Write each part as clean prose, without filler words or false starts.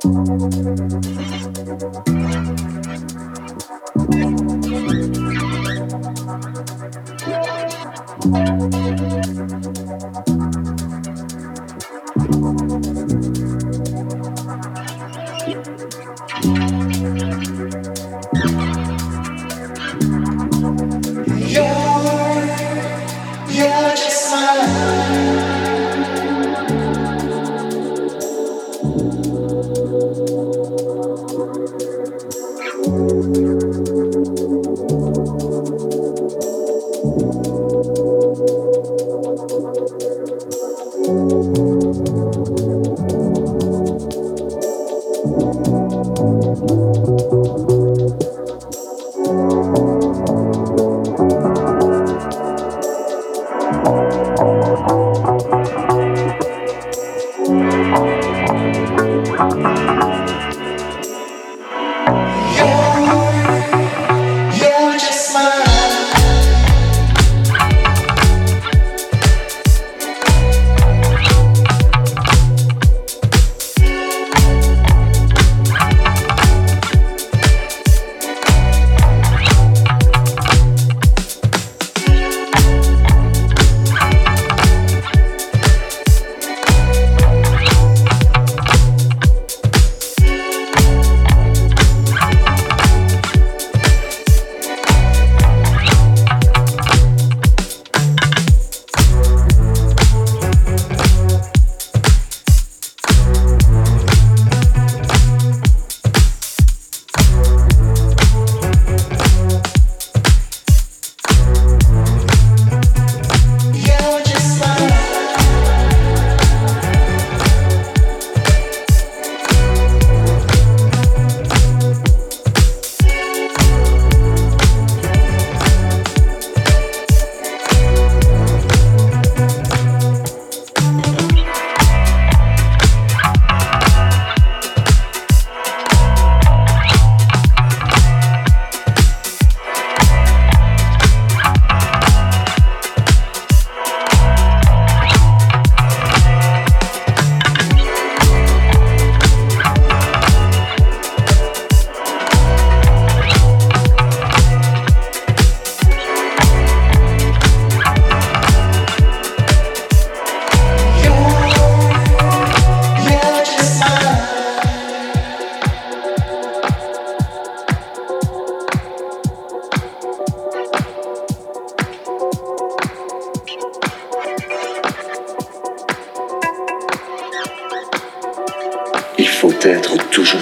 Il faut être toujours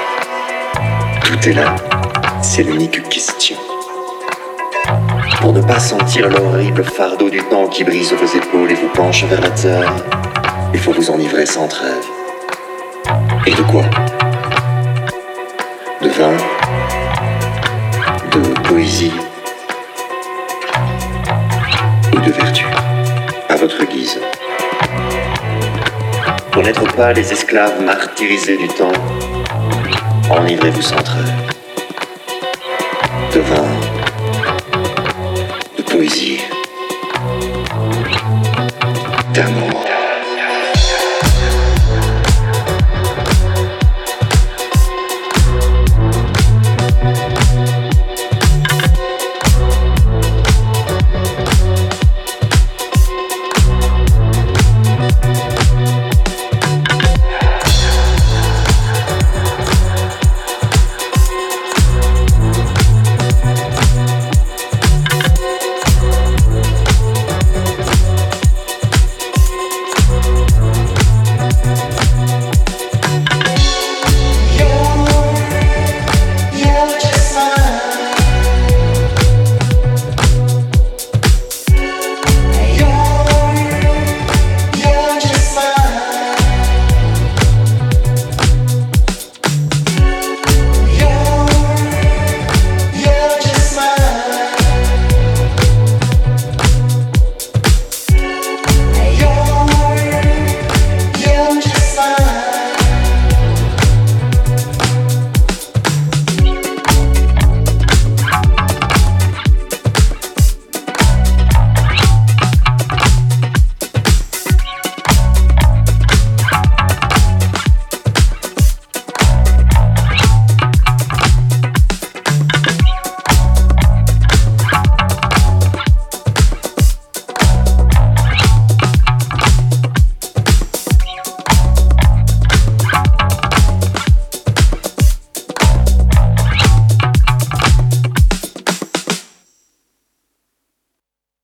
ivre. Tout est là, c'est l'unique question. Pour ne pas sentir l'horrible fardeau du temps qui brise vos épaules et vous penche vers la terre, il faut vous enivrer sans trêve. Et de quoi? De vin, de poésie ou de vertu, à votre guise. Pour n'être pas les esclaves martyrisés du temps, enivrez-vous sans trêve. De vin, de poésie, d'amour.